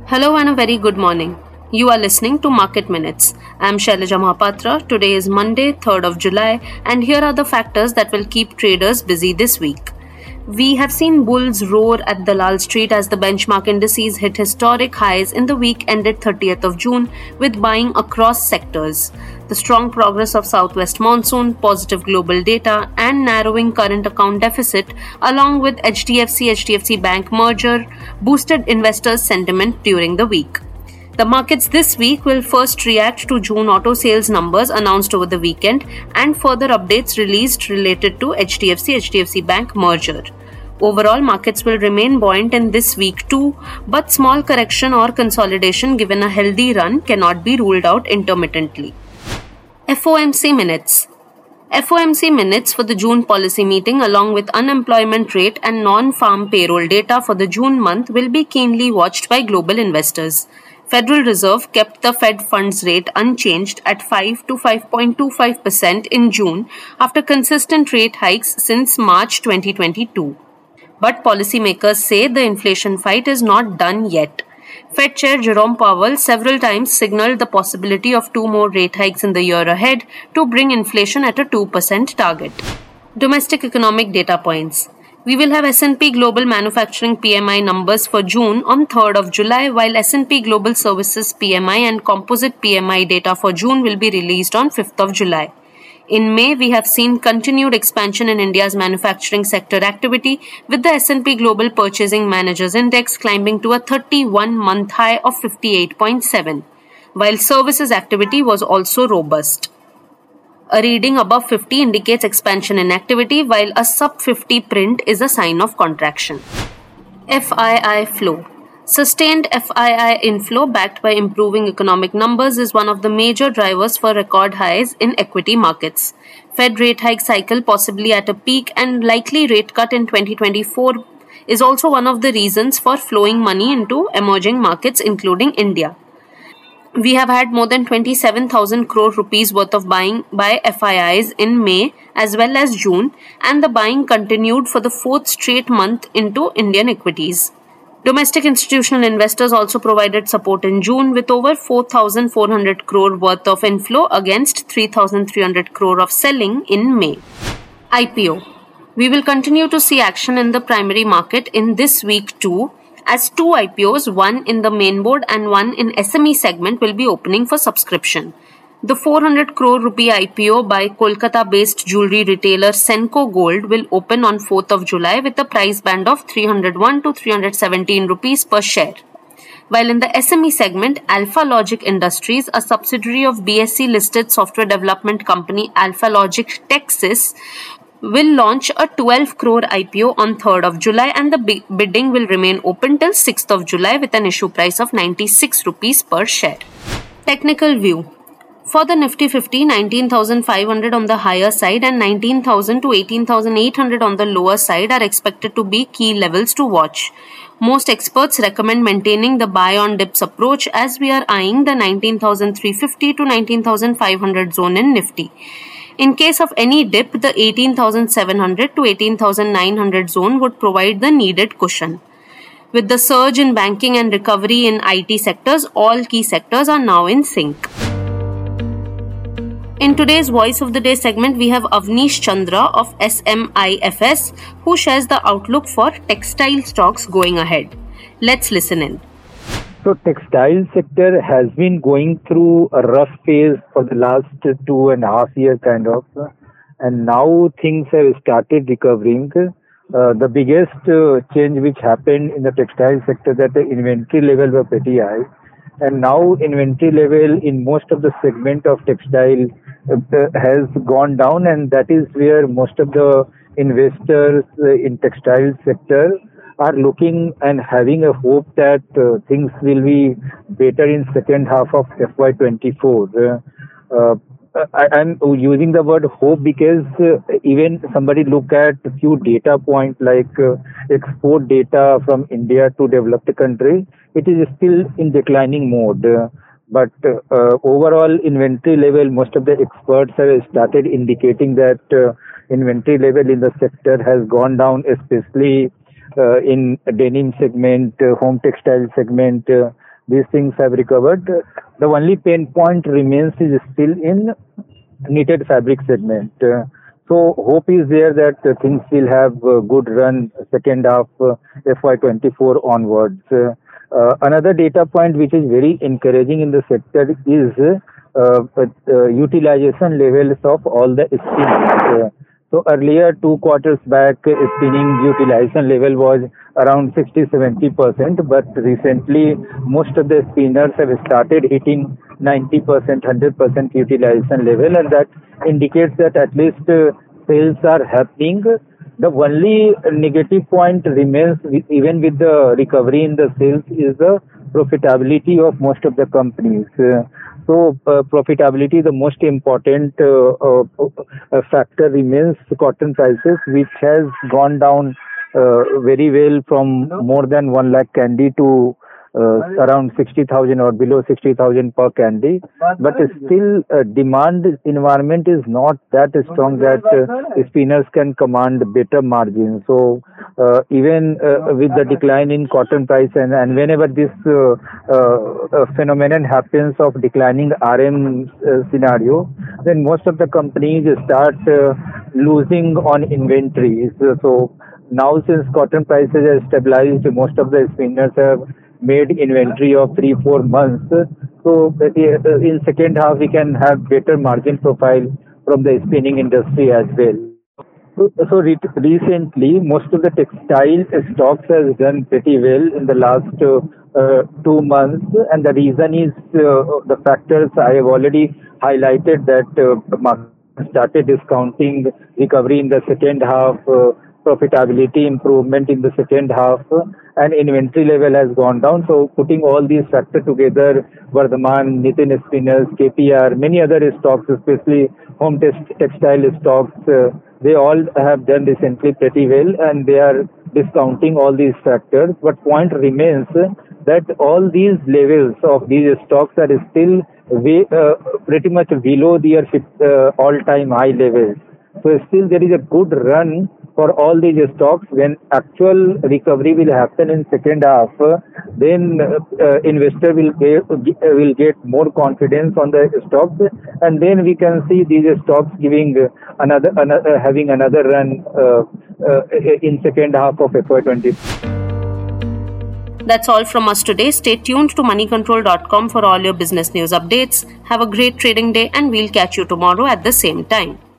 Hello and a very good morning. You are listening to Market Minutes. I am Shailaja Mahapatra. Today is Monday, 3rd of July, and here are the factors that will keep traders busy this week. We have seen bulls roar at Dalal Street as the benchmark indices hit historic highs in the week ended 30th of June with buying across sectors. The strong progress of southwest monsoon, positive global data, and narrowing current account deficit, along with HDFC Bank merger, boosted investors' sentiment during the week. The markets this week will first react to June auto sales numbers announced over the weekend and further updates released related to HDFC Bank merger. Overall, markets will remain buoyant in this week too, but small correction or consolidation given a healthy run cannot be ruled out intermittently. FOMC minutes. FOMC minutes for the June policy meeting along with unemployment rate and non-farm payroll data for the June month will be keenly watched by global investors. Federal Reserve kept the Fed funds rate unchanged at 5 to 5.25% in June after consistent rate hikes since March 2022. But policymakers say the inflation fight is not done yet. Fed Chair Jerome Powell several times signaled the possibility of 2 more rate hikes in the year ahead to bring inflation at a 2% target. Domestic economic data points. We will have S&P Global Manufacturing PMI numbers for June on 3rd of July, while S&P Global Services PMI and Composite PMI data for June will be released on 5th of July. In May, we have seen continued expansion in India's manufacturing sector activity, with the S&P Global Purchasing Managers Index climbing to a 31-month high of 58.7, while services activity was also robust. A reading above 50 indicates expansion in activity, while a sub-50 print is a sign of contraction. FII flow. Sustained FII inflow backed by improving economic numbers is one of the major drivers for record highs in equity markets. Fed rate hike cycle possibly at a peak and likely rate cut in 2024 is also one of the reasons for flowing money into emerging markets including India. We have had more than 27,000 crore rupees worth of buying by FIIs in May as well as June, and the buying continued for the fourth straight month into Indian equities. Domestic institutional investors also provided support in June with over 4,400 crore worth of inflow against 3,300 crore of selling in May. IPO. We will continue to see action in the primary market in this week too, as 2 IPOs, one in the main board and one in SME segment, will be opening for subscription. The 400 crore rupee IPO by Kolkata-based jewelry retailer Senco Gold will open on 4th of July with a price band of 301 to 317 rupees per share. While in the SME segment, Alpha Logic Industries, a subsidiary of BSE-listed software development company Alpha Logic Texas, will launch a 12 crore IPO on 3rd of July, and the bidding will remain open till 6th of July with an issue price of 96 rupees per share. Technical view. For the Nifty 50, 19,500 on the higher side and 19,000 to 18,800 on the lower side are expected to be key levels to watch. Most experts recommend maintaining the buy on dips approach as we are eyeing the 19,350 to 19,500 zone in Nifty. In case of any dip, the 18,700 to 18,900 zone would provide the needed cushion. With the surge in banking and recovery in IT sectors, all key sectors are now in sync. In today's Voice of the Day segment, we have Avnish Chandra of SMIFS, who shares the outlook for textile stocks going ahead. Let's listen in. So textile sector has been going through a rough phase for the last 2.5 years kind of, and now things have started recovering. The biggest change which happened in the textile sector that the inventory level were pretty high, and now inventory level in most of the segment of textile has gone down, and that is where most of the investors in textile sector are looking and having a hope that things will be better in second half of FY24. I'm using the word hope because even somebody look at a few data points like export data from India to developed country, it is still in declining mode. But overall inventory level, most of the experts have started indicating that inventory level in the sector has gone down, especially in denim segment, home textile segment. these things have recovered. The only pain point remains is still in knitted fabric segment. So hope is there that things will have a good run second half FY24 onwards. Another data point which is very encouraging in the sector is utilization levels of all the spinners. So earlier 2 quarters back, spinning utilization level was around 60-70%, but recently most of the spinners have started hitting 90%, 100% utilization level, and that indicates that at least sales are happening. The only negative point remains, even with the recovery in the sales, is the profitability of most of the companies. So profitability, the most important factor remains cotton prices, which has gone down very well from more than 1 lakh candy to around 60,000 or below 60,000 per candy. But still demand environment is not that strong that spinners can command better margins. So even with the decline in cotton price and whenever this phenomenon happens of declining RM scenario, then most of the companies start losing on inventories. So now since cotton prices have stabilized, most of the spinners have made inventory of 3-4 months. So in second half we can have better margin profile from the spinning industry as well. So recently most of the textile stocks has done pretty well in the last 2 months, and the reason is the factors I have already highlighted, that market started discounting recovery in the second half, profitability improvement in the second half, and inventory level has gone down. So putting all these factors together, Vardhman, Nitin Spinners, KPR, many other stocks, especially home textile stocks, they all have done recently pretty well, and they are discounting all these factors. But point remains that all these levels of these stocks are still pretty much below their all-time high levels. So still there is a good run for all these stocks. When actual recovery will happen in second half, then investor will get more confidence on the stocks, and then we can see these stocks giving having another run in second half of FY20. That's all from us today. Stay tuned to moneycontrol.com for all your business news updates. Have a great trading day, and we'll catch you tomorrow at the same time.